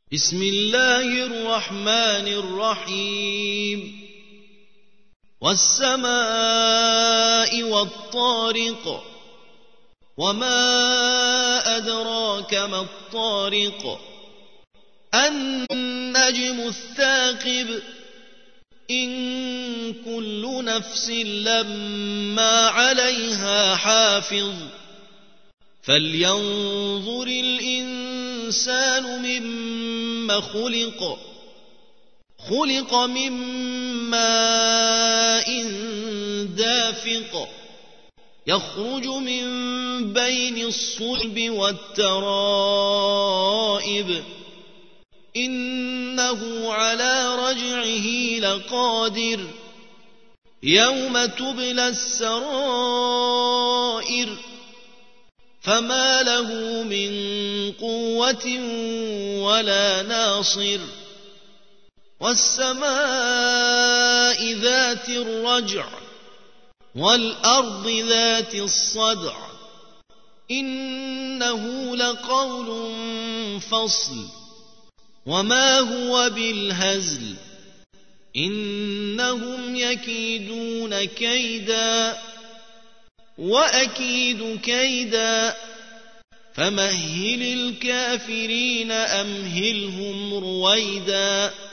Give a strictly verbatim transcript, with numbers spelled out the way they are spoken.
بسم الله الرحمن الرحيم والسماء والطارق وما أدراك ما الطارق النجم الثاقب إن كل نفس لما عليها حافظ فلينظر الإنسان مما خلق خلق من ماء دافق يخرج من بين الصلب والترائب إنه على رجعه لقادر يوم تبلى السرائر فما له من قوة ولا ناصر والسماء ذات الرجع والأرض ذات الصدع إنه لقول فصل وما هو بالهزل إنهم يكيدون كيدا وأكيد كيدا فمهل الكافرين أمهلهم رويدا.